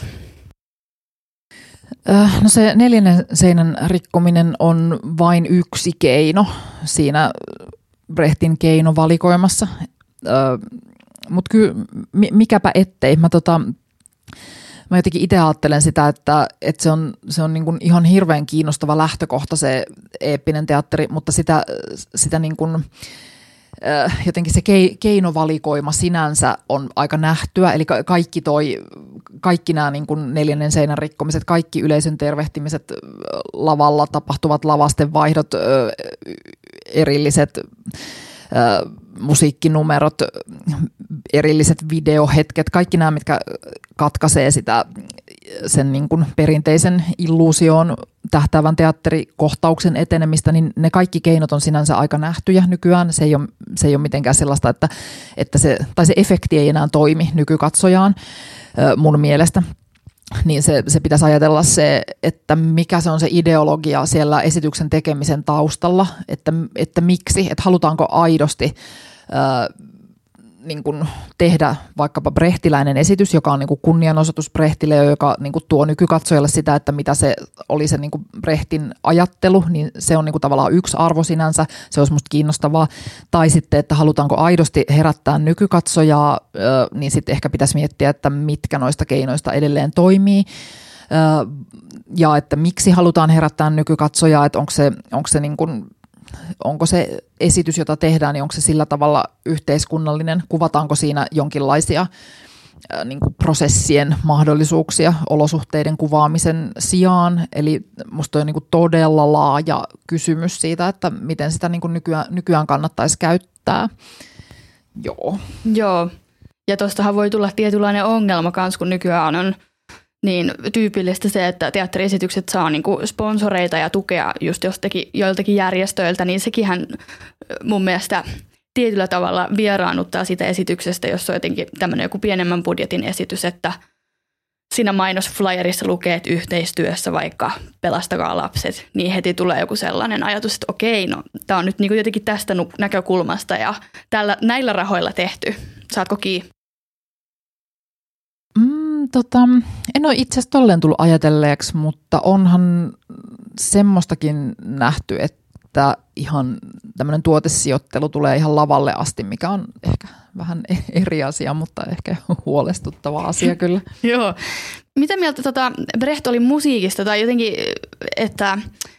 No se neljännen seinän rikkominen on vain yksi keino siinä Brechtin keinovalikoimassa. Mutta kyllä mikäpä ettei. Mä, tota, mä jotenkin itse ajattelen sitä, että, että se on, se on niin kuin ihan hirveän kiinnostava lähtökohta se eeppinen teatteri, mutta sitä, sitä niin kuin, äh, jotenkin se keinovalikoima sinänsä on aika nähtyä. Eli kaikki, toi, kaikki nämä niin kuin neljännen seinän rikkomiset, kaikki yleisön tervehtimiset, lavalla tapahtuvat lavasten vaihdot, äh, erilliset musiikkinumerot, erilliset videohetket, kaikki nämä, mitkä katkaisee sitä sen niin kuin perinteisen illuusioon tähtäävän teatterikohtauksen etenemistä, niin ne kaikki keinot on sinänsä aika nähtyjä nykyään. Se ei ole, se ei ole mitenkään sellaista, että, että se, tai se efekti ei enää toimi nykykatsojaan mun mielestä. Niin se, se pitäisi ajatella se, että mikä se on se ideologia siellä esityksen tekemisen taustalla, että, että miksi, että halutaanko aidosti ää, niin kuin tehdä vaikkapa brehtiläinen esitys, joka on niin kuin kunnianosoitus Brechtille, joka niin kuin tuo nykykatsojalle sitä, että mitä se oli se niin kuin Brechtin ajattelu, niin se on niin kuin tavallaan yksi arvo sinänsä, se olisi musta kiinnostavaa. Tai sitten, että halutaanko aidosti herättää nykykatsojaa, niin sitten ehkä pitäisi miettiä, että mitkä noista keinoista edelleen toimii. Ja että miksi halutaan herättää nykykatsojaa, että onko se, onko se niin kuin onko se esitys, jota tehdään, niin onko se sillä tavalla yhteiskunnallinen, kuvataanko siinä jonkinlaisia ää, niin kuin prosessien mahdollisuuksia olosuhteiden kuvaamisen sijaan, eli musta on niin kuin todella laaja kysymys siitä, että miten sitä niin kuin nykyään, nykyään kannattaisi käyttää. Joo. Joo, ja tuostahan voi tulla tietynlainen ongelma myös, kun nykyään on niin tyypillistä se, että teatteriesitykset saa niinku sponsoreita ja tukea just jostakin, joiltakin järjestöiltä, niin sekinhän mun mielestä tietyllä tavalla vieraannuttaa sitä esityksestä, jos on jotenkin tämmöinen joku pienemmän budjetin esitys, että siinä mainosflyerissa lukee, että yhteistyössä vaikka Pelastakaa lapset, niin heti tulee joku sellainen ajatus, että okei, no tämä on nyt niinku jotenkin tästä näkökulmasta ja tällä, näillä rahoilla tehty. Saatko kiinni? Tota, en ole itse asiassa tolleen tullut ajatelleeksi, mutta onhan semmoistakin nähty, että ihan tämmöinen tuotesijoittelu tulee ihan lavalle asti, mikä on ehkä vähän eri asia, mutta ehkä huolestuttava asia kyllä. Joo. Mitä mieltä tota Brecht oli musiikista tai jotenkin, että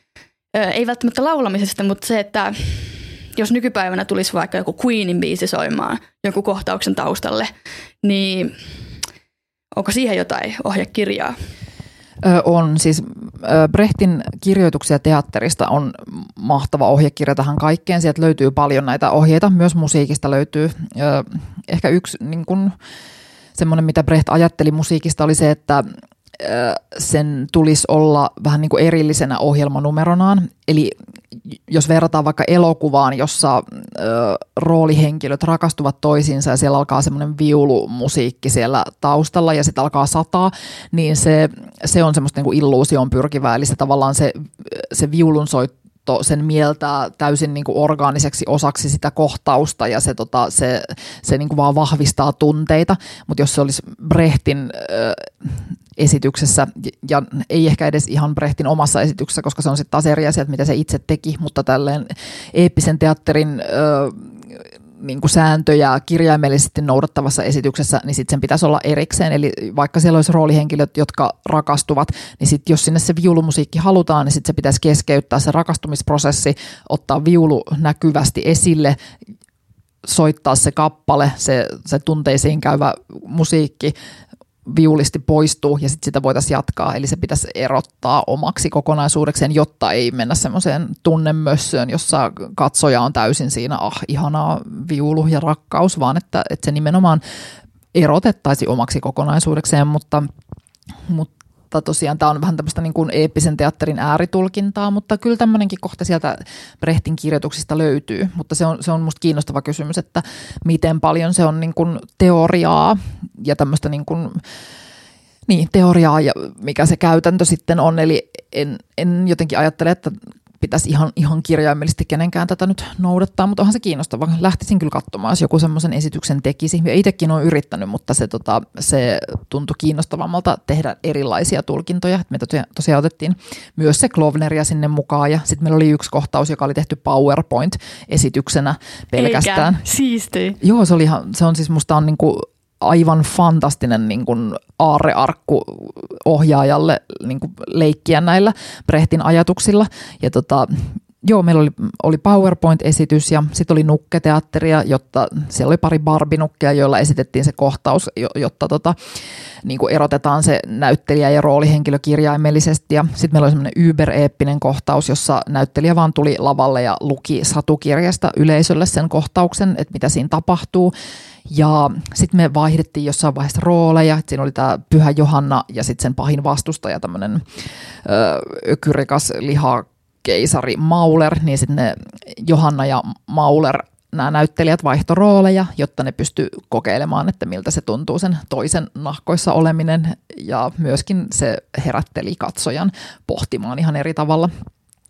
ei välttämättä laulamisesta, mutta se, että jos nykypäivänä tulisi vaikka joku Queenin biisi soimaan joku kohtauksen taustalle, niin onko siihen jotain ohjekirjaa? Ö, on. Siis ö, Brechtin kirjoituksia teatterista on mahtava ohjekirja tähän kaikkeen. Sieltä löytyy paljon näitä ohjeita. Myös musiikista löytyy. Ö, ehkä yksi niin kun, semmoinen, mitä Brecht ajatteli musiikista, oli se, että ö, sen tulisi olla vähän niin kuin erillisenä ohjelmanumeronaan. Eli jos verrataan vaikka elokuvaan, jossa ö, roolihenkilöt rakastuvat toisiinsa ja siellä alkaa semmoinen viulumusiikki siellä taustalla ja sitten alkaa sataa, niin se, se on semmoista niin kuin illuusioon pyrkivää. Eli se tavallaan se, se viulunsoitto sen mieltää täysin niin kuin orgaaniseksi osaksi sitä kohtausta ja se, tota, se, se niin kuin vaan vahvistaa tunteita. Mutta jos se olisi Brechtin ö, esityksessä, ja ei ehkä edes ihan Brechtin omassa esityksessä, koska se on sitten taas eri asia, että mitä se itse teki, mutta tälleen eeppisen teatterin ö, niin kuin sääntöjä kirjaimellisesti noudattavassa esityksessä, niin sitten sen pitäisi olla erikseen. Eli vaikka siellä olisi roolihenkilöt, jotka rakastuvat, niin sitten jos sinne se viulumusiikki halutaan, niin sitten se pitäisi keskeyttää se rakastumisprosessi, ottaa viulu näkyvästi esille, soittaa se kappale, se, se tunteisiin käyvä musiikki, viulisti poistuu ja sitten sitä voitaisiin jatkaa. Eli se pitäisi erottaa omaksi kokonaisuudekseen, jotta ei mennä semmoiseen tunnemössöön, jossa katsoja on täysin siinä, ah, ihanaa viulu ja rakkaus, vaan että, että se nimenomaan erotettaisiin omaksi kokonaisuudekseen, mutta, mutta tosiaan tämä on vähän tämmöistä niin kuin eeppisen teatterin ääritulkintaa, mutta kyllä tämmöinenkin kohta sieltä Brechtin kirjoituksista löytyy, mutta se on, se on musta kiinnostava kysymys, että miten paljon se on niin kuin teoriaa ja tämmöistä niin kuin, niin, teoriaa ja mikä se käytäntö sitten on, eli en, en jotenkin ajattele, että pitäisi ihan, ihan kirjaimellisesti kenenkään tätä nyt noudattaa, mutta onhan se kiinnostava. Lähtisin kyllä katsomaan, jos joku semmoisen esityksen tekisi. Ja itsekin olen yrittänyt, mutta se, tota, se tuntui kiinnostavammalta tehdä erilaisia tulkintoja. Me tosiaan, tosiaan otettiin myös se Klovneria sinne mukaan ja sitten meillä oli yksi kohtaus, joka oli tehty PowerPoint-esityksenä pelkästään. Eikä, siistiä. Joo, se, oli ihan, se on siis musta on niinku aivan fantastinen niin kuin aarrearkku ohjaajalle niin kuin leikkiä näillä Brechtin ajatuksilla. Ja tota, joo, meillä oli, oli PowerPoint-esitys ja sitten oli nukketeatteria, jotta siellä oli pari barbinukkeja, joilla esitettiin se kohtaus, jotta tota, niin kuin erotetaan se näyttelijä ja roolihenkilö kirjaimellisesti. Ja sitten meillä oli semmoinen yber-eeppinen kohtaus, jossa näyttelijä vaan tuli lavalle ja luki satukirjasta yleisölle sen kohtauksen, että mitä siinä tapahtuu. Ja sitten me vaihdettiin jossain vaiheessa rooleja. Siinä oli tämä Pyhä Johanna ja sitten sen pahin vastustaja, tämmöinen ökyrikas lihakeisari Mauler. Niin sitten ne Johanna ja Mauler, nämä näyttelijät vaihtoi rooleja, jotta ne pysty kokeilemaan, että miltä se tuntuu sen toisen nahkoissa oleminen. Ja myöskin se herätteli katsojan pohtimaan ihan eri tavalla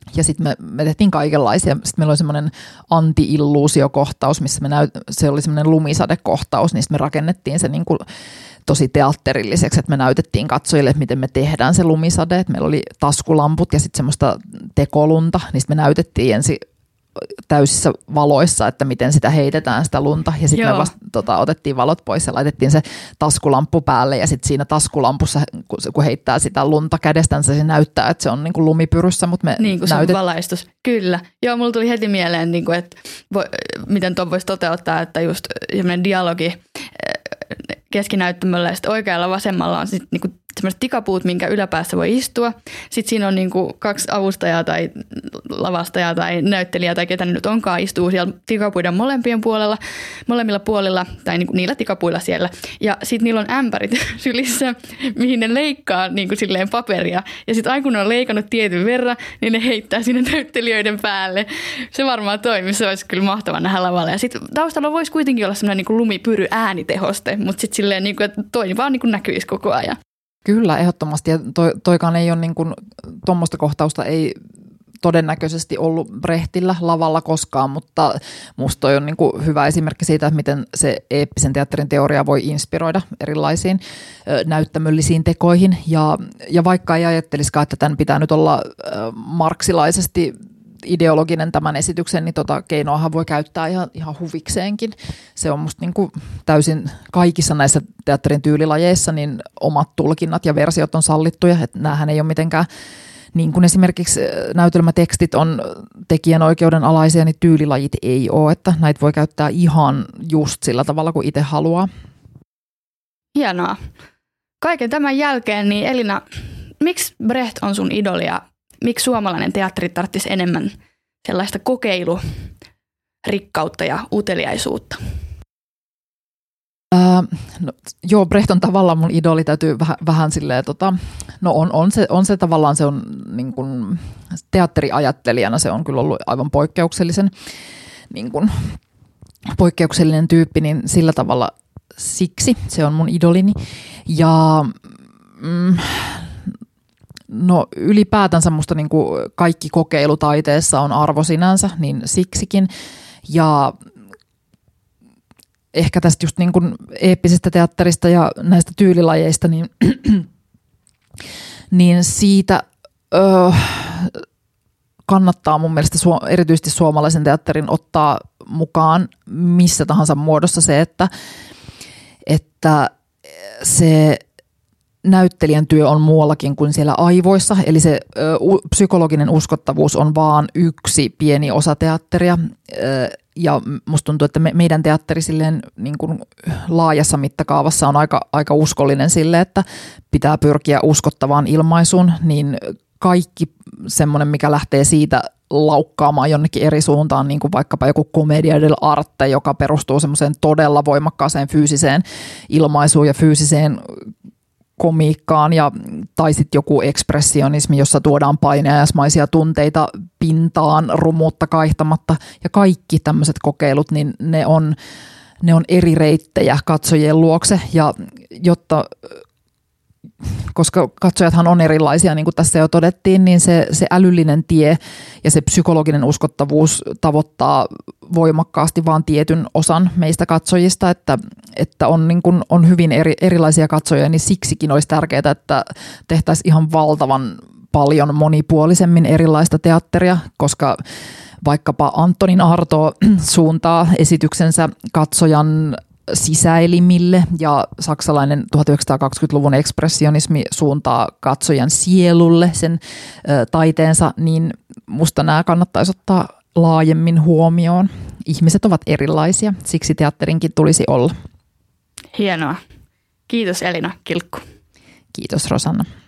Ja sitten me, me tehtiin kaikenlaisia. Sitten meillä oli semmoinen anti-illuusiokohtaus, missä me näyt, se oli semmoinen lumisadekohtaus, niin sitten me rakennettiin se niin kuin tosi teatterilliseksi, että me näytettiin katsojille, että miten me tehdään se lumisade. Että meillä oli taskulamput ja sitten semmoista tekolunta, niin sitten me näytettiin ensin täysissä valoissa, että miten sitä heitetään sitä lunta. Ja sitten me vasta tota, otettiin valot pois ja laitettiin se taskulamppu päälle. Ja sitten siinä taskulampussa, kun heittää sitä lunta kädestänsä, se näyttää, että se on niin kuin lumipyryssä. Mutta me niin kuin näytet... se on valaistus. Kyllä. Joo, mulla tuli heti mieleen, niin kuin, että voi, miten tuon voisi toteuttaa, että just semmoinen dialogi keskinäyttämöllä ja sitten oikealla vasemmalla on sitten niinku semmoiset tikapuut, minkä yläpäässä voi istua. Sitten siinä on niinku kaksi avustajaa tai lavastajaa tai näyttelijää tai ketä ne nyt onkaan istuu siellä tikapuiden molempien puolella, molemmilla puolilla tai niinku niillä tikapuilla siellä. Ja sitten niillä on ämpärit sylissä, mihin ne leikkaa niinku silleen paperia. Ja sitten aina kun ne on leikannut tietyn verran, niin ne heittää sinne näyttelijöiden päälle. Se varmaan toimii, se olisi kyllä mahtava nähdä lavalle. Ja sitten taustalla voisi kuitenkin olla semmoinen niinku lumipyry äänitehoste, mutta sitten silleen, niinku, että toi vaan niinku näkyisi koko ajan. Kyllä, ehdottomasti. Ja toi, toikaan ei ole niin kuin, tuommoista kohtausta ei todennäköisesti ollut Brechtillä lavalla koskaan, mutta musta toi on niin kuin hyvä esimerkki siitä, että miten se eeppisen teatterin teoria voi inspiroida erilaisiin ö, näyttämöllisiin tekoihin. Ja, ja vaikka ei ajattelisikaan, että tämän pitää nyt olla ö, marksilaisesti ideologinen tämän esityksen, niin tota keinoahan voi käyttää ihan, ihan huvikseenkin. Se on musta niin kuin täysin kaikissa näissä teatterin tyylilajeissa niin omat tulkinnat ja versiot on sallittuja. Että näähän ei ole mitenkään, niin kuin esimerkiksi näytelmätekstit on tekijänoikeuden alaisia, niin tyylilajit ei ole. Että näitä voi käyttää ihan just sillä tavalla, kuin itse haluaa. Hienoa. Kaiken tämän jälkeen, niin Elina, miksi Brecht on sun idolia? Miksi suomalainen teatteri tarvitsisi enemmän sellaista kokeilurikkautta ja uteliaisuutta? Ää, no, joo, Brecht on tavallaan mun idoli, täytyy vähän, vähän silleen, tota, no on, on, se, on se tavallaan, se on niin kuin teatteriajattelijana, se on kyllä ollut aivan poikkeuksellisen, niin kuin, poikkeuksellinen tyyppi, niin sillä tavalla siksi se on mun idolini. Ja mm, no ylipäätänsä musta niin kuin kaikki kokeilu taiteessa on arvo sinänsä, niin siksikin. Ja ehkä tästä just niin kuin eeppisestä teatterista ja näistä tyylilajeista, niin, niin siitä öö, kannattaa mun mielestä su- erityisesti suomalaisen teatterin ottaa mukaan missä tahansa muodossa se, että, että se näyttelijän työ on muuallakin kuin siellä aivoissa, eli se ö, psykologinen uskottavuus on vaan yksi pieni osa teatteria, ö, ja musta tuntuu, että me, meidän teatteri silleen niin kuin laajassa mittakaavassa on aika, aika uskollinen sille, että pitää pyrkiä uskottavaan ilmaisuun, niin kaikki semmoinen, mikä lähtee siitä laukkaamaan jonnekin eri suuntaan, niin kuin vaikkapa joku commedia dell'arte, joka perustuu semmoiseen todella voimakkaaseen fyysiseen ilmaisuun ja fyysiseen komiikkaan, ja, tai sitten joku ekspressionismi, jossa tuodaan painajaismaisia tunteita pintaan rumuutta kaihtamatta, ja kaikki tämmöiset kokeilut, niin ne on, ne on eri reittejä katsojien luokse, ja jotta, koska katsojathan on erilaisia, niin kuin tässä jo todettiin, niin se, se älyllinen tie ja se psykologinen uskottavuus tavoittaa voimakkaasti vaan tietyn osan meistä katsojista, että, että on, niin kuin, on hyvin eri, erilaisia katsojia, niin siksikin olisi tärkeää, että tehtäisiin ihan valtavan paljon monipuolisemmin erilaista teatteria, koska vaikkapa Antonin Arto suuntaa esityksensä katsojan sisäelimille ja saksalainen tuhatyhdeksänsataakaksikymmentäluvun ekspressionismi suuntaa katsojan sielulle sen ö, taiteensa, niin musta nämä kannattaisi ottaa laajemmin huomioon. Ihmiset ovat erilaisia, siksi teatterinkin tulisi olla. Hienoa. Kiitos Elina Kilkku. Kiitos Rosanna.